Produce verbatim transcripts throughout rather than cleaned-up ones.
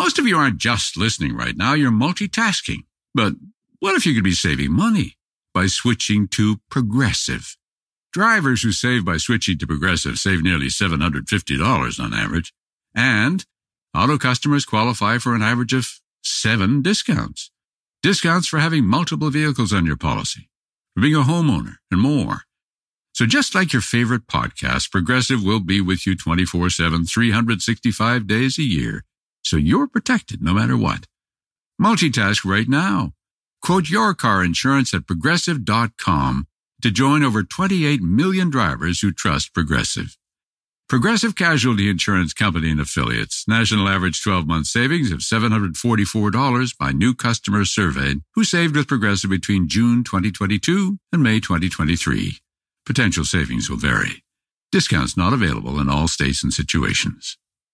Most of you aren't just listening right now, you're multitasking. But what if you could be saving money by switching to Progressive? Drivers who save by switching to Progressive save nearly seven hundred fifty dollars on average. And auto customers qualify for an average of seven discounts. Discounts for having multiple vehicles on your policy, for being a homeowner, and more. So just like your favorite podcast, Progressive will be with you twenty-four seven, three hundred sixty-five days a year, so you're protected no matter what. Multitask right now. Quote your car insurance at progressive dot com to join over twenty-eight million drivers who trust Progressive. Progressive Casualty Insurance Company and Affiliates. National average twelve-month savings of seven hundred forty-four dollars by new customers surveyed who saved with Progressive between June twenty twenty-two and May twenty twenty-three. Potential savings will vary. Discounts not available in all states and situations.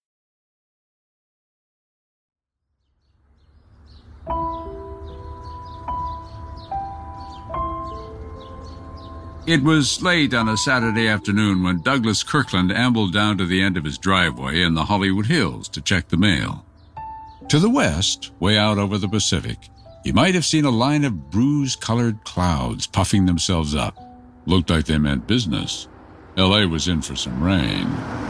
It was late on a Saturday afternoon when Douglas Kirkland ambled down to the end of his driveway in the Hollywood Hills to check the mail. To the west, way out over the Pacific, he might have seen a line of bruise-colored clouds puffing themselves up. Looked like they meant business. L A was in for some rain.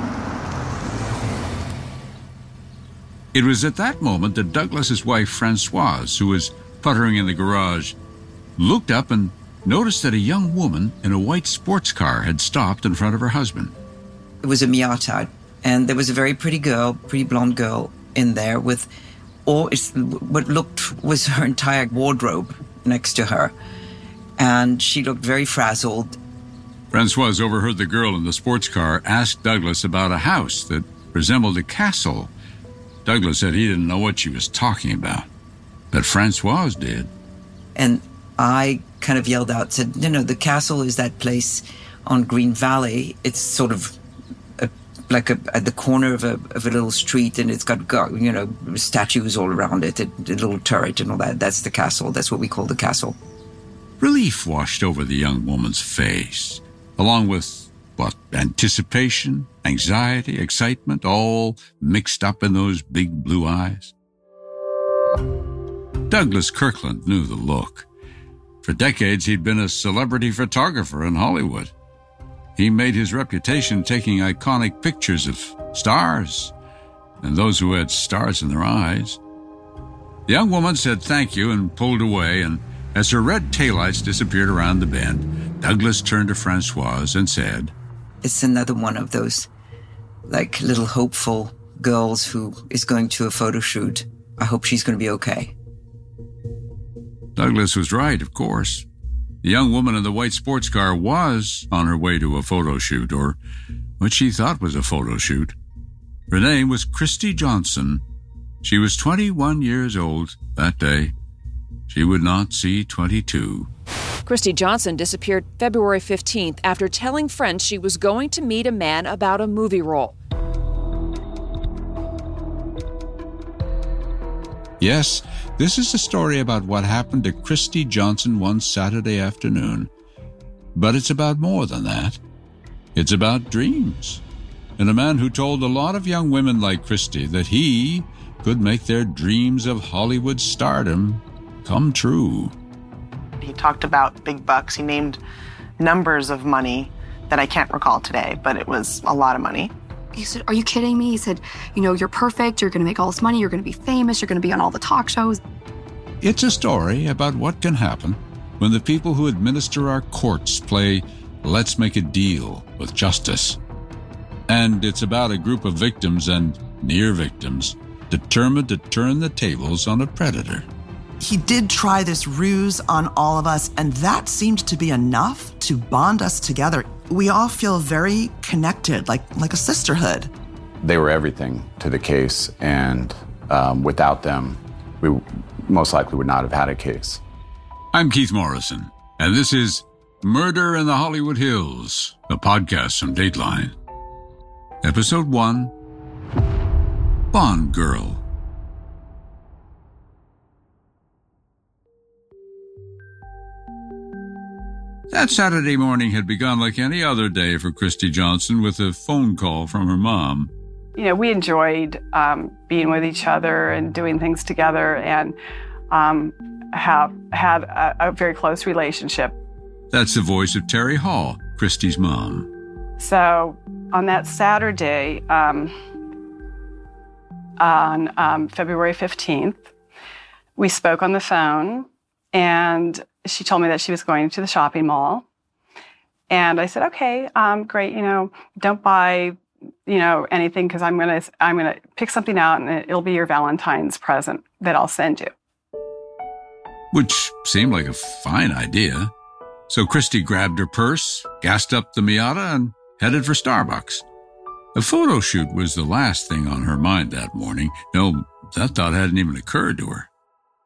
It was at that moment that Douglas's wife, Francoise, who was puttering in the garage, looked up and noticed that a young woman in a white sports car had stopped in front of her husband. It was a Miata, and there was a very pretty girl, pretty blonde girl in there with all what looked was her entire wardrobe next to her, and she looked very frazzled. Francoise overheard the girl in the sports car ask Douglas about a house that resembled a castle. Douglas said he didn't know what she was talking about, but Francoise did. And I kind of yelled out, said, you know, the castle is that place on Green Valley. It's sort of a, like a, at the corner of a, of a little street, and it's got, you know, statues all around it, a, a little turret and all that. That's the castle. That's what we call the castle. Relief washed over the young woman's face, along with, what, anticipation, anxiety, excitement, all mixed up in those big blue eyes. Douglas Kirkland knew the look. For decades, he'd been a celebrity photographer in Hollywood. He made his reputation taking iconic pictures of stars and those who had stars in their eyes. The young woman said thank you and pulled away, and as her red taillights disappeared around the bend, Douglas turned to Francoise and said, "It's another one of those, like, little hopeful girls who is going to a photo shoot. I hope she's going to be okay." Douglas was right, of course. The young woman in the white sports car was on her way to a photo shoot, or what she thought was a photo shoot. Her name was Christy Johnson. She was twenty-one years old that day. She would not see twenty-two. Christy Johnson disappeared February fifteenth after telling friends she was going to meet a man about a movie role. Yes, this is a story about what happened to Christy Johnson one Saturday afternoon. But it's about more than that. It's about dreams. And a man who told a lot of young women like Christy that he could make their dreams of Hollywood stardom come true. He talked about big bucks. He named numbers of money that I can't recall today, but it was a lot of money. He said, "Are you kidding me?" He said, "You know, you're perfect. You're going to make all this money. You're going to be famous. You're going to be on all the talk shows." It's a story about what can happen when the people who administer our courts play let's make a deal with justice. And it's about a group of victims and near victims determined to turn the tables on a predator. He did try this ruse on all of us, and that seemed to be enough to bond us together. We all feel very connected, like like a sisterhood. They were everything to the case, and um, without them, we most likely would not have had a case. I'm Keith Morrison, and this is Murder in the Hollywood Hills, a podcast from Dateline. Episode one, Bond Girl. That Saturday morning had begun like any other day for Christy Johnson with a phone call from her mom. You know, we enjoyed um, being with each other and doing things together, and um, have had a, a very close relationship. That's the voice of Terry Hall, Christy's mom. So on that Saturday, um, on um, February fifteenth, we spoke on the phone, and she told me that she was going to the shopping mall. And I said, okay, um, great, you know, don't buy, you know, anything, because I'm going to I'm gonna pick something out, and it'll be your Valentine's present that I'll send you. Which seemed like a fine idea. So Christy grabbed her purse, gassed up the Miata, and headed for Starbucks. A photo shoot was the last thing on her mind that morning. No, that thought hadn't even occurred to her.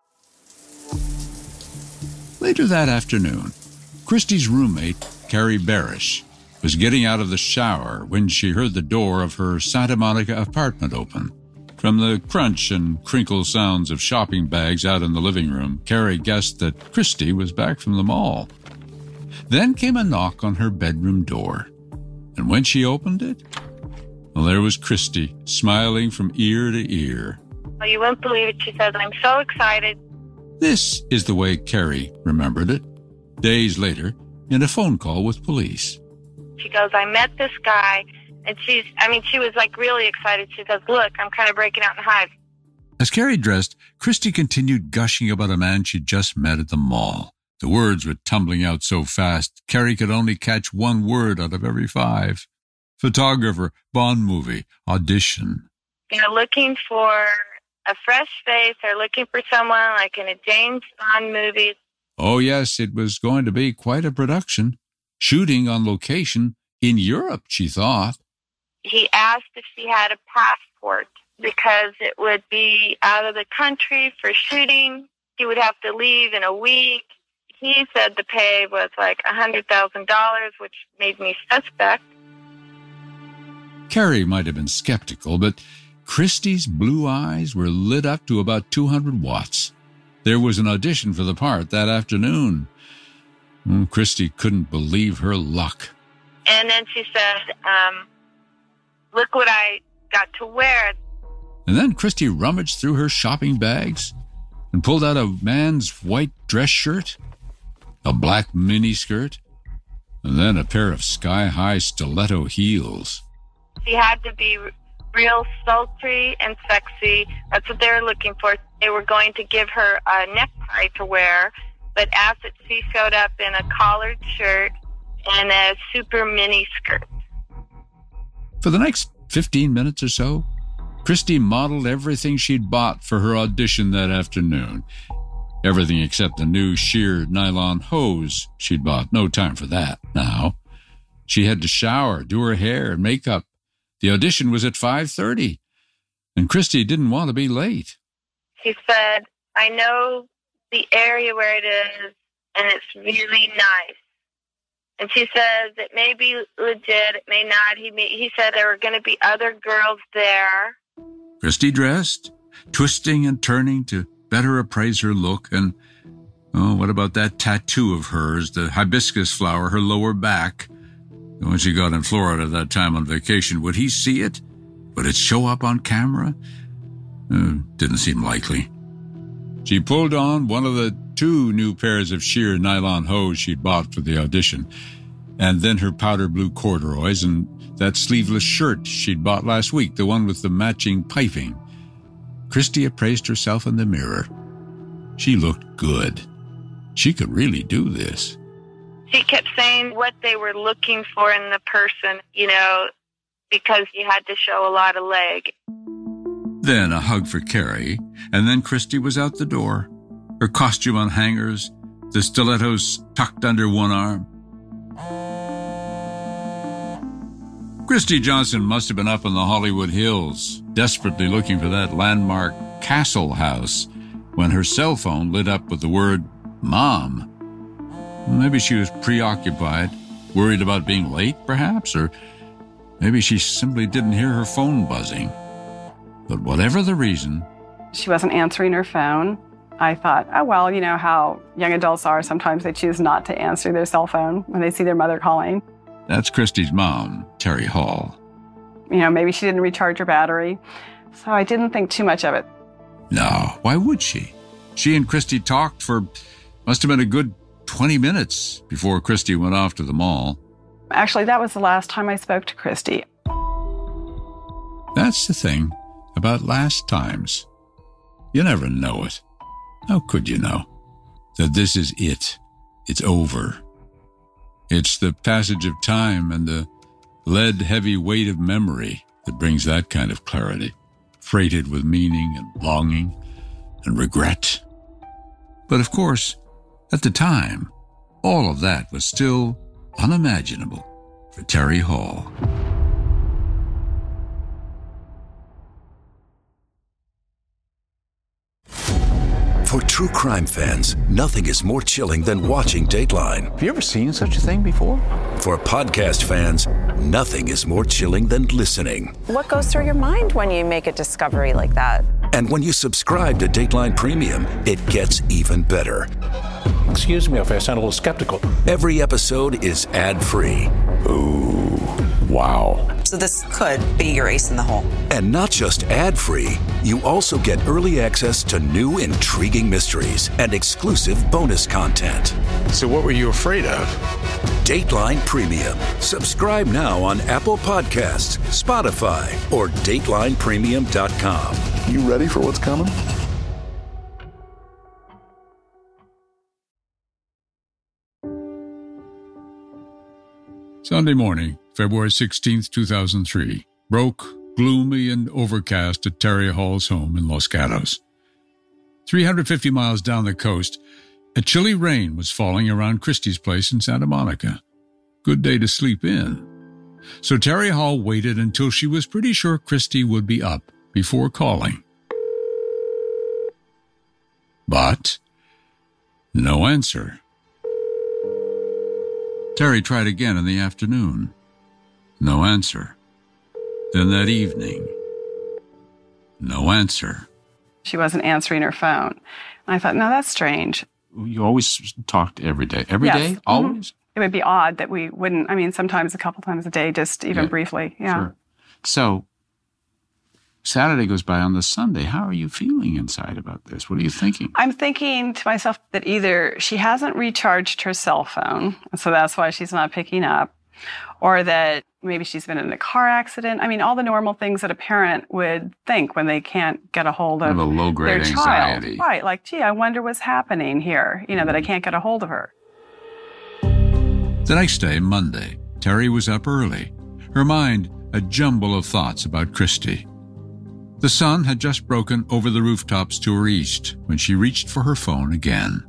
Later that afternoon, Christy's roommate, Carrie Barish, was getting out of the shower when she heard the door of her Santa Monica apartment open. From the crunch and crinkle sounds of shopping bags out in the living room, Carrie guessed that Christy was back from the mall. Then came a knock on her bedroom door, and when she opened it, well, there was Christy, smiling from ear to ear. Oh, you won't believe it, she says. I'm so excited. This is the way Carrie remembered it, days later, in a phone call with police. She goes, I met this guy, and she's, I mean, she was like really excited. She says, look, I'm kind of breaking out in hives. As Carrie dressed, Christy continued gushing about a man she'd just met at the mall. The words were tumbling out so fast, Carrie could only catch one word out of every five. Photographer, Bond movie, audition. They're looking for a fresh face. They're looking for someone like in a James Bond movie. Oh, yes, it was going to be quite a production. Shooting on location in Europe, she thought. He asked if she had a passport because it would be out of the country for shooting. He would have to leave in a week. He said the pay was like one hundred thousand dollars, which made me suspect. Carrie might have been skeptical, but Christy's blue eyes were lit up to about two hundred watts. There was an audition for the part that afternoon. Mm, Christy couldn't believe her luck. And then she said, um, look what I got to wear. And then Christy rummaged through her shopping bags and pulled out a man's white dress shirt, a black miniskirt, and then a pair of sky-high stiletto heels. She had to be real sultry and sexy. That's what they were looking for. They were going to give her a necktie to wear, but asked that she showed up in a collared shirt and a super mini skirt. For the next fifteen minutes or so, Christy modeled everything she'd bought for her audition that afternoon. Everything except the new sheer nylon hose she'd bought. No time for that now. She had to shower, do her hair and makeup. The audition was at five thirty, and Christy didn't want to be late. She said, I know the area where it is, and it's really nice. And she says it may be legit, it may not. He may, he said there were going to be other girls there. Christy dressed, twisting and turning to better appraise her look, and, oh, what about that tattoo of hers, the hibiscus flower, her lower back? When she got in Florida that time on vacation, would he see it? Would it show up on camera? Uh, didn't seem likely. She pulled on one of the two new pairs of sheer nylon hose she'd bought for the audition, and then her powder blue corduroys and that sleeveless shirt she'd bought last week, the one with the matching piping. Christy appraised herself in the mirror. She looked good. She could really do this. She kept saying what they were looking for in the person, you know, because you had to show a lot of leg. Then a hug for Carrie, and then Christy was out the door, her costume on hangers, the stilettos tucked under one arm. Christy Johnson must have been up in the Hollywood Hills, desperately looking for that landmark Castle House, when her cell phone lit up with the word Mom. Maybe she was preoccupied, worried about being late, perhaps, or maybe she simply didn't hear her phone buzzing. But whatever the reason, She wasn't answering her phone. I thought, oh, well, you know how young adults are. Sometimes they choose not to answer their cell phone when they see their mother calling. That's Christy's mom, Terry Hall. you know, maybe she didn't recharge her battery. So I didn't think too much of it. No, why would she? She and Christy talked for, must have been a good twenty minutes before Christy went off to the mall. Actually, that was the last time I spoke to Christy. That's the thing about last times. You never know it. How could you know that this is it? It's over. It's the passage of time and the lead-heavy weight of memory that brings that kind of clarity, freighted with meaning and longing and regret. But of course, at the time, all of that was still unimaginable for Terry Hall. For true crime fans, nothing is more chilling than watching Dateline. Have you ever seen such a thing before? For podcast fans, nothing is more chilling than listening. What goes through your mind when you make a discovery like that? And when you subscribe to Dateline Premium, it gets even better. Excuse me if I sound a little skeptical. Every episode is ad-free. Ooh, wow. So this could be your ace in the hole. And not just ad-free, you also get early access to new intriguing mysteries and exclusive bonus content. So what were you afraid of? Dateline Premium. Subscribe now on Apple Podcasts, Spotify, or dateline premium dot com. You ready for what's coming? Sunday morning, February sixteenth, two thousand three, broke, gloomy and overcast at Terry Hall's home in Los Gatos. three hundred fifty miles down the coast, a chilly rain was falling around Christie's place in Santa Monica. Good day to sleep in. So Terry Hall waited until she was pretty sure Christie would be up before calling. But no answer. Terry tried again in the afternoon. No answer. Then that evening. No answer. She wasn't answering her phone. And I thought, no, that's strange. You always talked every day. Every yes. day? Always? Mm-hmm. It would be odd that we wouldn't, I mean, sometimes a couple times a day, just even yeah. briefly. Yeah. Sure. So, Saturday goes by on the Sunday. How are you feeling inside about this? What are you thinking? I'm thinking to myself that either she hasn't recharged her cell phone, so that's why she's not picking up, or that maybe she's been in a car accident. I mean, all the normal things that a parent would think when they can't get a hold of a low-grade their child. anxiety. Right, like, gee, I wonder what's happening here, you know, that I can't get a hold of her. The next day, Monday, Terry was up early, her mind a jumble of thoughts about Christie. The sun had just broken over the rooftops to her east when she reached for her phone again.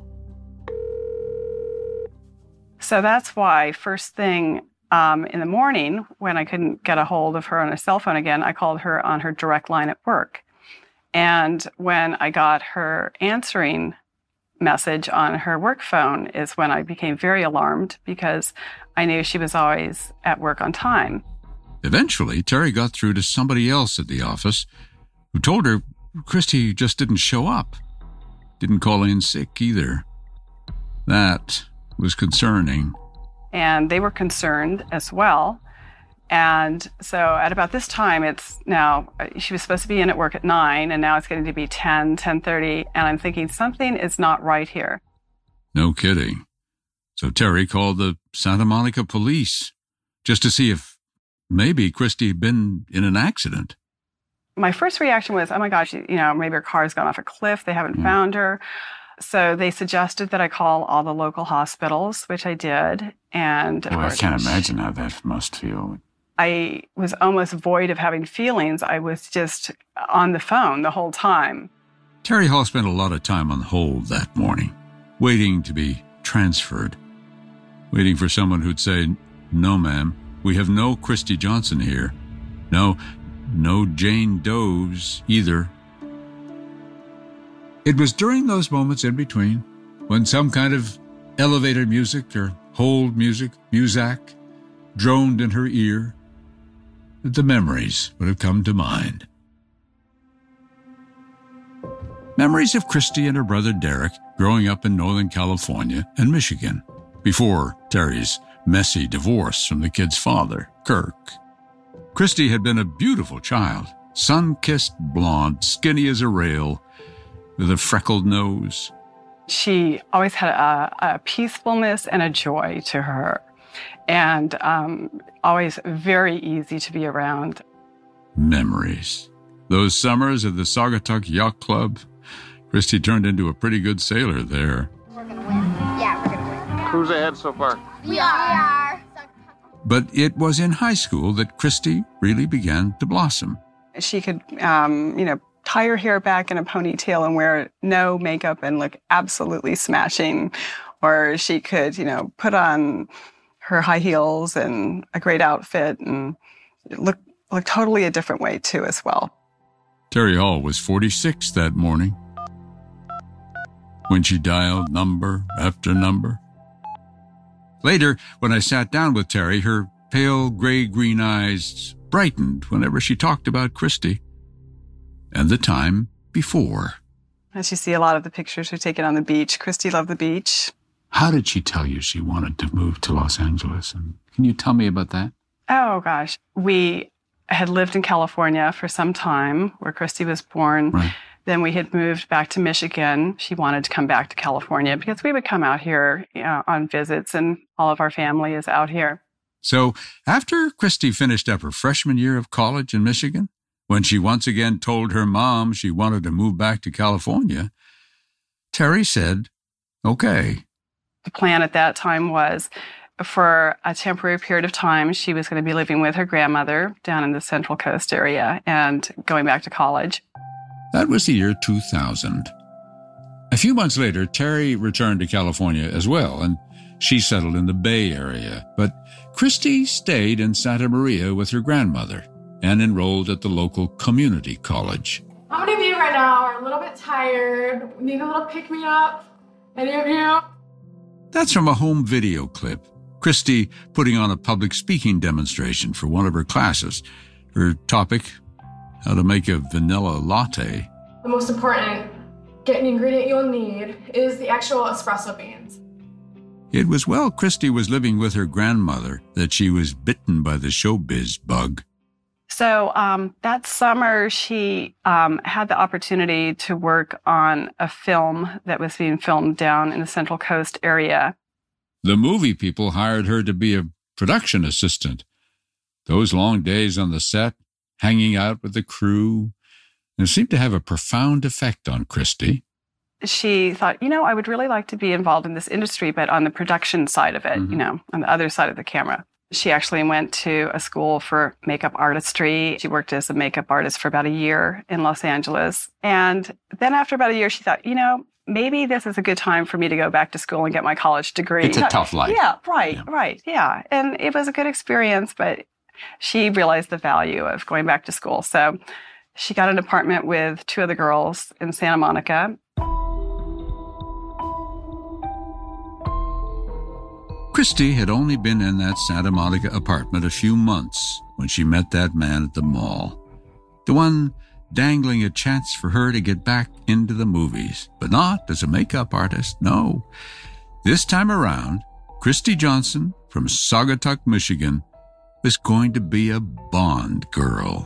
So that's why first thing um, in the morning, when I couldn't get a hold of her on her cell phone again, I called her on her direct line at work. And when I got her answering message on her work phone is when I became very alarmed because I knew she was always at work on time. Eventually, Terry got through to somebody else at the office who told her Christie just didn't show up. Didn't call in sick either. That was concerning. And they were concerned as well. And so at about this time, it's now, she was supposed to be in at work at nine, and now it's getting to be ten, ten thirty, and I'm thinking something is not right here. No kidding. So Terry called the Santa Monica police just to see if maybe Christie had been in an accident. My first reaction was, oh my gosh, you know, maybe her car's gone off a cliff, they haven't mm. found her. So they suggested that I call all the local hospitals, which I did. And well, I can't imagine how that must feel. I was almost void of having feelings. I was just on the phone the whole time. Terry Hall spent a lot of time on hold that morning, waiting to be transferred, waiting for someone who'd say, no, ma'am, we have no Christie Johnson here. No, no Jane Doe's either. It was during those moments in between when some kind of elevator music or hold music, muzak, droned in her ear, that the memories would have come to mind. Memories of Christie and her brother Derek growing up in Northern California and Michigan before Terry's messy divorce from the kid's father, Kirk. Christy had been a beautiful child, sun-kissed blonde, skinny as a rail, with a freckled nose. She always had a, a peacefulness and a joy to her, and um, always very easy to be around. Memories. Those summers at the Saugatuck Yacht Club. Christy turned into a pretty good sailor there. We're going to win. Yeah, we're going to win. Who's ahead so far? We are. But it was in high school that Christy really began to blossom. She could, um, you know, tie her hair back in a ponytail and wear no makeup and look absolutely smashing. Or she could, you know, put on her high heels and a great outfit and look, look totally a different way, too, as well. Terry Hall was forty-six that morning when she dialed number after number. Later, when I sat down with Terry, her pale gray-green eyes brightened whenever she talked about Christy and the time before. As you see, a lot of the pictures were taken on the beach. Christy loved the beach. How did she tell you she wanted to move to Los Angeles? And can you tell me about that? Oh, gosh. We had lived in California for some time, where Christy was born. Right. Then we had moved back to Michigan. She wanted to come back to California because we would come out here, you know, on visits, and all of our family is out here. So after Christy finished up her freshman year of college in Michigan, when she once again told her mom she wanted to move back to California, Terry said, okay. The plan at that time was, for a temporary period of time, she was going to be living with her grandmother down in the Central Coast area and going back to college. That was the year two thousand. A few months later, Terry returned to California as well, and she settled in the Bay Area. But Christy stayed in Santa Maria with her grandmother and enrolled at the local community college. How many of you right now are a little bit tired, need a little pick-me-up? Any of you? That's from a home video clip. Christy putting on a public speaking demonstration for one of her classes. Her topic, how to make a vanilla latte. The most important getting ingredient you'll need is the actual espresso beans. It was while Christy was living with her grandmother that she was bitten by the showbiz bug. So um, that summer, she um, had the opportunity to work on a film that was being filmed down in the Central Coast area. The movie people hired her to be a production assistant. Those long days on the set, hanging out with the crew, and it seemed to have a profound effect on Christy. She thought, you know, I would really like to be involved in this industry, but on the production side of it, mm-hmm. you know, on the other side of the camera. She actually went to a school for makeup artistry. She worked as a makeup artist for about a year in Los Angeles. And then after about a year, she thought, you know, maybe this is a good time for me to go back to school and get my college degree. It's a tough life. Yeah, right, yeah. right, yeah. And it was a good experience, but she realized the value of going back to school. So she got an apartment with two other girls in Santa Monica. Christy had only been in that Santa Monica apartment a few months when she met that man at the mall. The one dangling a chance for her to get back into the movies, but not as a makeup artist, no. This time around, Christy Johnson from Saugatuck, Michigan, was going to be a Bond girl.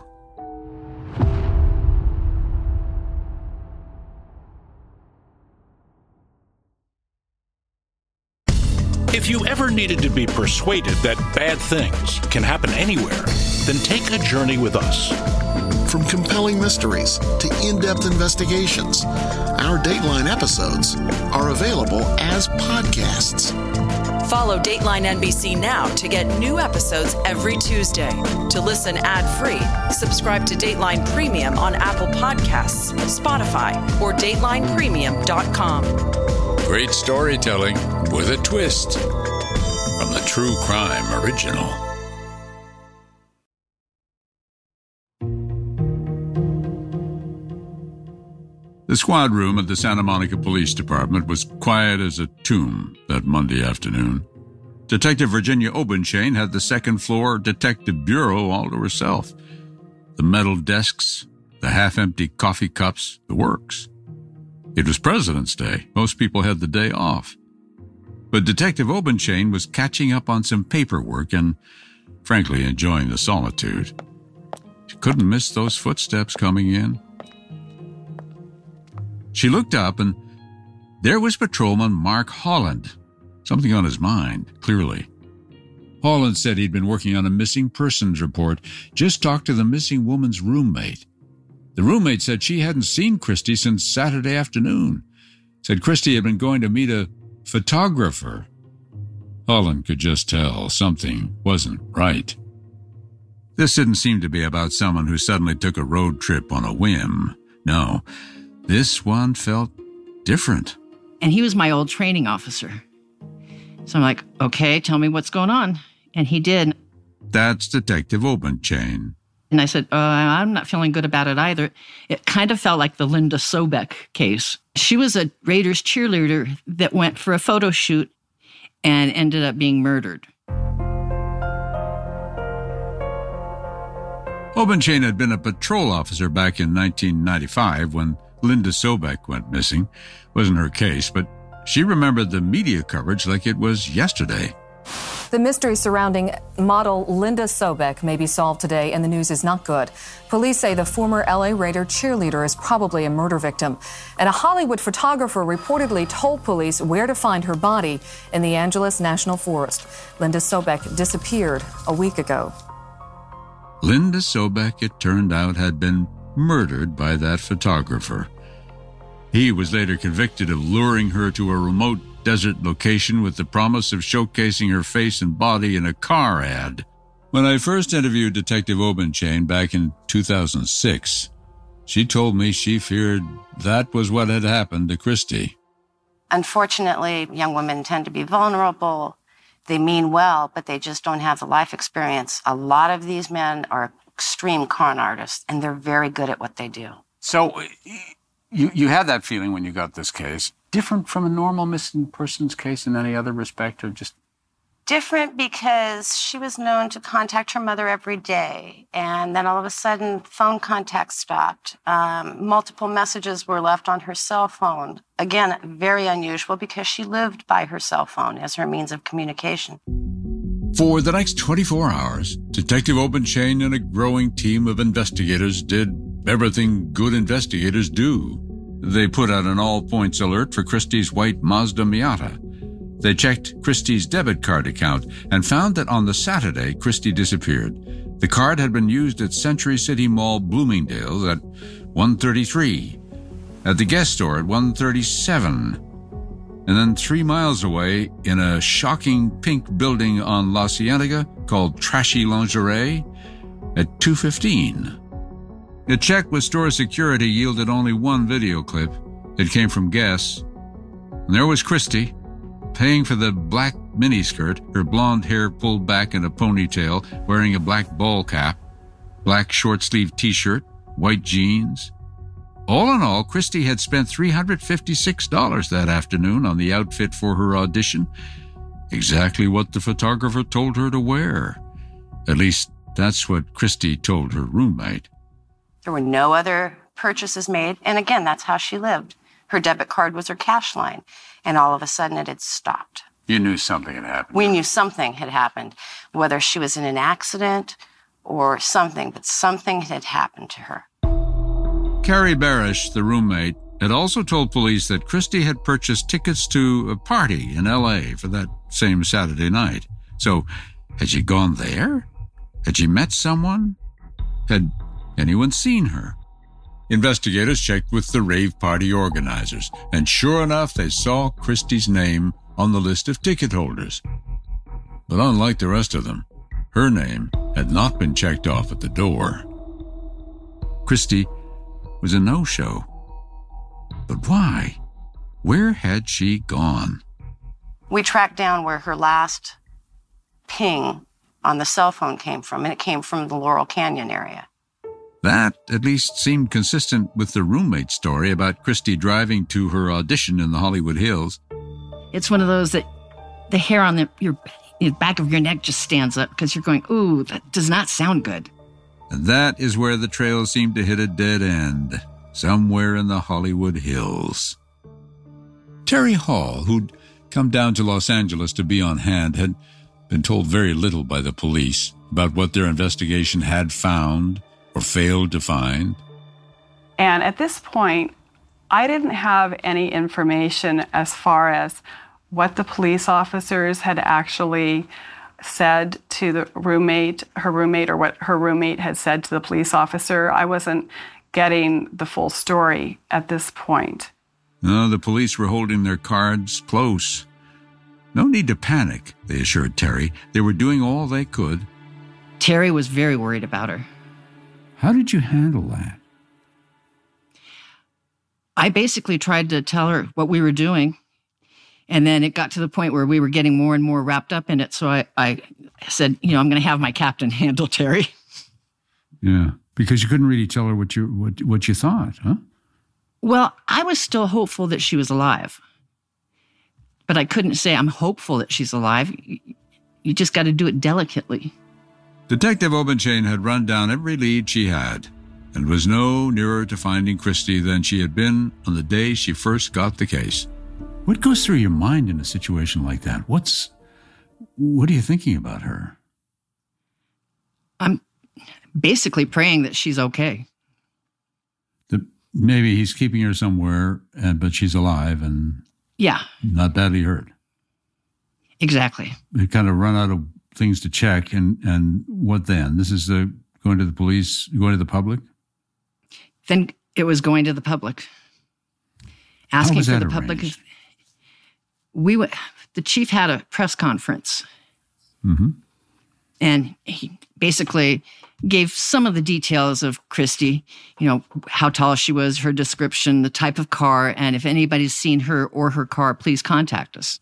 If you ever needed to be persuaded that bad things can happen anywhere, then take a journey with us. From compelling mysteries to in-depth investigations, our Dateline episodes are available as podcasts. Follow Dateline N B C now to get new episodes every Tuesday. To listen ad-free, subscribe to Dateline Premium on Apple Podcasts, Spotify, or dateline premium dot com. Great storytelling with a twist from the True Crime Original. The squad room at the Santa Monica Police Department was quiet as a tomb that Monday afternoon. Detective Virginia Obenchain had the second floor detective bureau all to herself. The metal desks, the half-empty coffee cups, the works. It was President's Day. Most people had the day off. But Detective Obenchain was catching up on some paperwork and, frankly, enjoying the solitude. couldn't miss those footsteps coming in. She looked up, and there was Patrolman Mark Holland. Something on his mind, clearly. Holland said he'd been working on a missing persons report, just talked to the missing woman's roommate. The roommate said she hadn't seen Christy since Saturday afternoon. Said Christy had been going to meet a photographer. Holland could just tell something wasn't right. This didn't seem to be about someone who suddenly took a road trip on a whim. No, this one felt different. And he was my old training officer. So I'm like, okay, tell me what's going on. And he did. That's Detective Obenchain. And I said, uh, I'm not feeling good about it either. It kind of felt like the Linda Sobek case. She was a Raiders cheerleader that went for a photo shoot and ended up being murdered. Obenchain had been a patrol officer back in nineteen ninety-five when Linda Sobek went missing. Wasn't her case, but she remembered the media coverage like it was yesterday. The mystery surrounding model Linda Sobek may be solved today, and the news is not good. Police say the former L A Raider cheerleader is probably a murder victim. And a Hollywood photographer reportedly told police where to find her body in the Angeles National Forest. Linda Sobek disappeared a week ago. Linda Sobek, it turned out, had been murdered by that photographer. He was later convicted of luring her to a remote desert location with the promise of showcasing her face and body in a car ad. When I first interviewed Detective Obenchain back in two thousand six, she told me she feared that was what had happened to Christy. Unfortunately, young women tend to be vulnerable. They mean well, but they just don't have the life experience. A lot of these men are extreme con artists, and they're very good at what they do. So you, you had that feeling when you got this case. Different from a normal missing persons case in any other respect, or just... Different because she was known to contact her mother every day, and then all of a sudden, phone contact stopped. Um, multiple messages were left on her cell phone. Again, very unusual because she lived by her cell phone as her means of communication. For the next twenty-four hours, Detective Obenchain and a growing team of investigators did everything good investigators do. They put out an all-points alert for Christie's white Mazda Miata. They checked Christie's debit card account and found that on the Saturday Christie disappeared, the card had been used at Century City Mall Bloomingdale's at one thirty-three, at the Guest Store at one thirty-seven, and then three miles away in a shocking pink building on La Cienega called Trashy Lingerie at two fifteen. A check with store security yielded only one video clip. It came from Guess. And there was Christie, paying for the black miniskirt, her blonde hair pulled back in a ponytail, wearing a black ball cap, black short-sleeved t-shirt, white jeans. All in all, Christie had spent three hundred fifty-six dollars that afternoon on the outfit for her audition, exactly what the photographer told her to wear. At least, that's what Christie told her roommate. There were no other purchases made, and again, that's how she lived. Her debit card was her cash line, and all of a sudden it had stopped. You knew something had happened. We knew something had happened, whether she was in an accident or something, but something had happened to her. Carrie Barish, the roommate, had also told police that Christie had purchased tickets to a party in L A for that same Saturday night. So, had she gone there? Had she met someone? Had anyone seen her? Investigators checked with the rave party organizers, and sure enough, they saw Christie's name on the list of ticket holders. But unlike the rest of them, her name had not been checked off at the door. Christie was a no-show. But why? Where had she gone? We tracked down where her last ping on the cell phone came from, and it came from the Laurel Canyon area. That at least seemed consistent with the roommate story about Christie driving to her audition in the Hollywood Hills. It's one of those that the hair on the your, the back of your neck just stands up because you're going, ooh, that does not sound good. And that is where the trail seemed to hit a dead end, somewhere in the Hollywood Hills. Terry Hall, who'd come down to Los Angeles to be on hand, had been told very little by the police about what their investigation had found or failed to find? And at this point, I didn't have any information as far as what the police officers had actually said to the roommate, her roommate, or what her roommate had said to the police officer. I wasn't getting the full story at this point. No, the police were holding their cards close. No need to panic, they assured Terry. They were doing all they could. Terry was very worried about her. How did you handle that? I basically tried to tell her what we were doing. And then it got to the point where we were getting more and more wrapped up in it. So I, I said, you know, I'm going to have my captain handle Terry. Yeah, because you couldn't really tell her what you what what you thought, huh? Well, I was still hopeful that she was alive. But I couldn't say I'm hopeful that she's alive. You just got to do it delicately. Detective Obenshain had run down every lead she had and was no nearer to finding Christy than she had been on the day she first got the case. What goes through your mind in a situation like that? What's, what are you thinking about her? I'm basically praying that she's okay. That maybe he's keeping her somewhere, and but she's alive and yeah, not badly hurt. Exactly. They kind of run out of things to check, and, and what then? This is the going to the police, going to the public? Then it was going to the public. Asking for the public. Arranged? We w- the chief had a press conference, mm-hmm. and he basically gave some of the details of Christy, you know, how tall she was, her description, the type of car, and if anybody's seen her or her car, please contact us.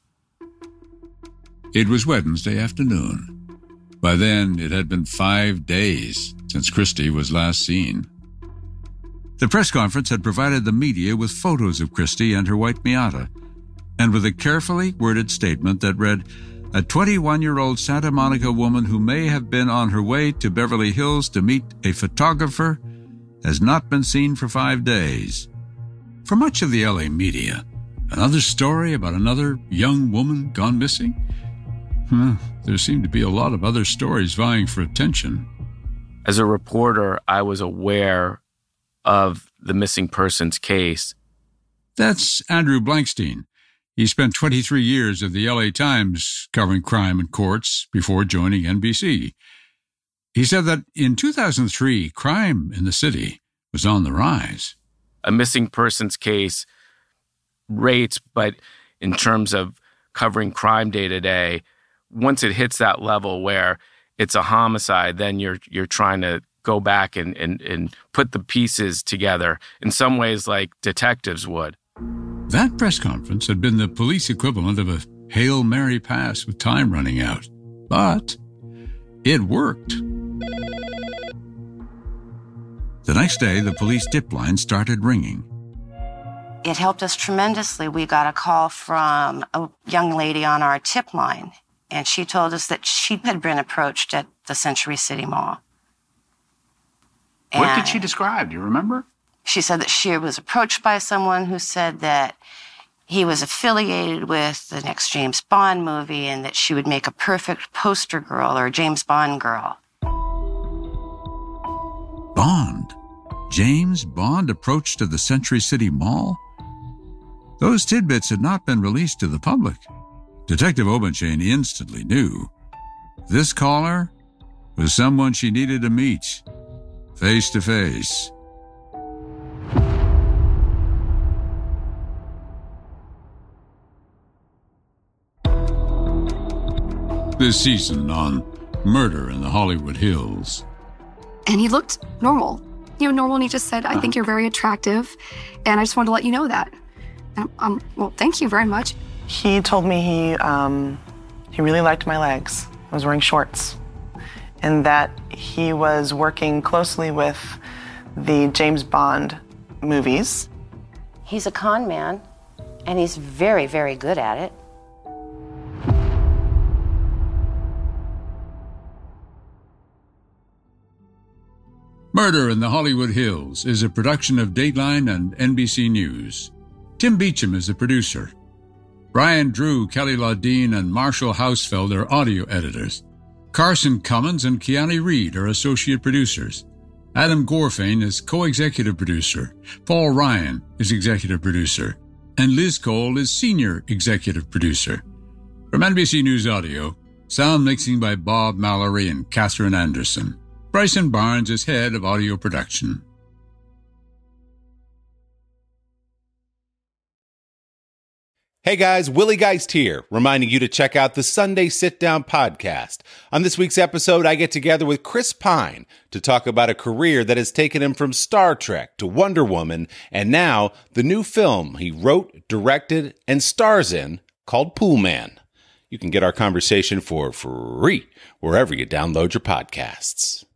It was Wednesday afternoon. By then, it had been five days since Christy was last seen. The press conference had provided the media with photos of Christy and her white Miata, and with a carefully worded statement that read, "A twenty-one-year-old Santa Monica woman who may have been on her way to Beverly Hills to meet a photographer has not been seen for five days." For much of the L A media, another story about another young woman gone missing? Huh, there seemed to be a lot of other stories vying for attention. As a reporter, I was aware of the missing persons case. That's Andrew Blankstein. He spent twenty-three years at the L A Times covering crime in courts before joining N B C. He said that in two thousand three, crime in the city was on the rise. A missing persons case rates, but in terms of covering crime day to day, once it hits that level where it's a homicide, then you're you're trying to go back and, and, and put the pieces together in some ways like detectives would. That press conference had been the police equivalent of a Hail Mary pass with time running out. But it worked. The next day, the police tip line started ringing. It helped us tremendously. We got a call from a young lady on our tip line, and she told us that she had been approached at the Century City Mall. What And did she describe? Do you remember? She said that she was approached by someone who said that he was affiliated with the next James Bond movie and that she would make a perfect poster girl or James Bond girl. Bond? James Bond approached to the Century City Mall? Those tidbits had not been released to the public. Detective Obenshain instantly knew. This caller was someone she needed to meet, face to face. This season on Murder in the Hollywood Hills. And he looked normal. You know, normal, and he just said, I think you're very attractive, and I just wanted to let you know that. And, um, well, thank you very much. He told me he, um, he really liked my legs. I was wearing shorts. And that he was working closely with the James Bond movies. He's a con man, and he's very, very good at it. Murder in the Hollywood Hills is a production of Dateline and N B C News. Tim Beecham is the producer. Brian Drew, Kelly Laudine, and Marshall Hausfeld are audio editors. Carson Cummins and Kiani Reed are associate producers. Adam Gorfain is co-executive producer. Paul Ryan is executive producer. And Liz Cole is senior executive producer. From N B C News Audio, sound mixing by Bob Mallory and Catherine Anderson. Bryson Barnes is head of audio production. Hey guys, Willie Geist here, reminding you to check out the Sunday Sit Down podcast. On this week's episode, I get together with Chris Pine to talk about a career that has taken him from Star Trek to Wonder Woman, and now the new film he wrote, directed, and stars in called Pool Man. You can get our conversation for free wherever you download your podcasts.